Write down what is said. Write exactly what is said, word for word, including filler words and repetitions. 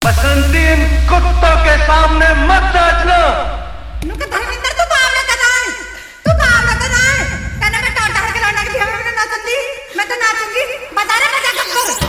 बसंती इन कुत्तों के सामने मत नाचना। नुका धर्मेंद्र तू काम ना करना है, तू काम ना करना है। कहना मैं टाटा के लौंडा के बिहार में नाचती, मैं तो नाचूंगी। बता रहा बजा कब कर।